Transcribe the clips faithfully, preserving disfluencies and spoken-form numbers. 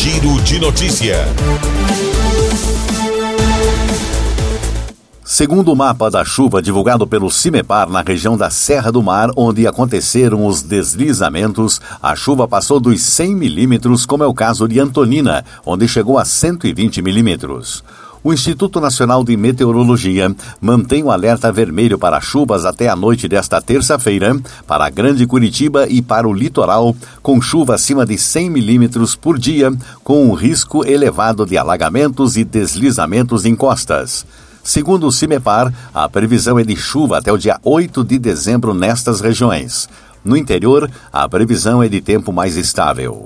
Giro de Notícia. Segundo o mapa da chuva divulgado pelo CIMEPAR na região da Serra do Mar, onde aconteceram os deslizamentos, a chuva passou dos cem milímetros, como é o caso de Antonina, onde chegou a cento e vinte milímetros. O Instituto Nacional de Meteorologia mantém o alerta vermelho para chuvas até a noite desta terça-feira, para a Grande Curitiba e para o litoral, com chuva acima de cem milímetros por dia, com um risco elevado de alagamentos e deslizamentos em costas. Segundo o CIMEPAR, a previsão é de chuva até o dia oito de dezembro nestas regiões. No interior, a previsão é de tempo mais estável.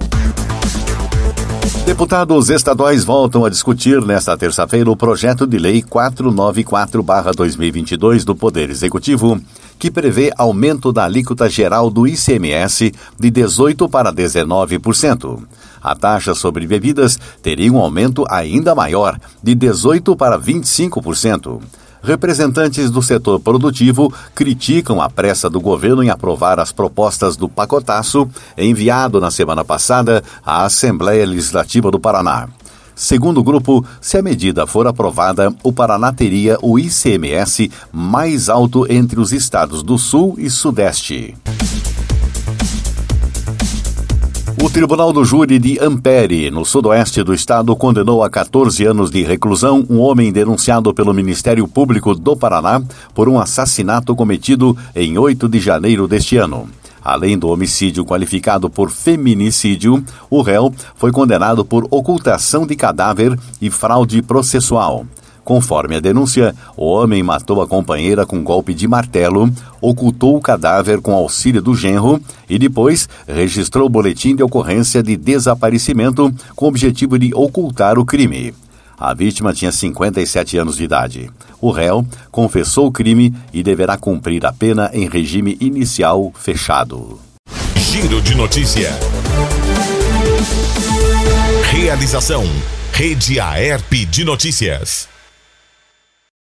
Deputados estaduais voltam a discutir nesta terça-feira o projeto de lei quatrocentos e noventa e quatro barra dois mil e vinte e dois do Poder Executivo, que prevê aumento da alíquota geral do I C M S de dezoito por cento para dezenove por cento. A taxa sobre bebidas teria um aumento ainda maior, de dezoito por cento para vinte e cinco por cento. Representantes do setor produtivo criticam a pressa do governo em aprovar as propostas do pacotaço enviado na semana passada à Assembleia Legislativa do Paraná. Segundo o grupo, se a medida for aprovada, o Paraná teria o I C M S mais alto entre os estados do Sul e Sudeste. O Tribunal do Júri de Ampere, no sudoeste do estado, condenou a quatorze anos de reclusão um homem denunciado pelo Ministério Público do Paraná por um assassinato cometido em oito de janeiro deste ano. Além do homicídio qualificado por feminicídio, o réu foi condenado por ocultação de cadáver e fraude processual. Conforme a denúncia, o homem matou a companheira com golpe de martelo, ocultou o cadáver com auxílio do genro e depois registrou o boletim de ocorrência de desaparecimento com o objetivo de ocultar o crime. A vítima tinha cinquenta e sete anos de idade. O réu confessou o crime e deverá cumprir a pena em regime inicial fechado. Giro de Notícia. Realização: Rede Aerp de Notícias.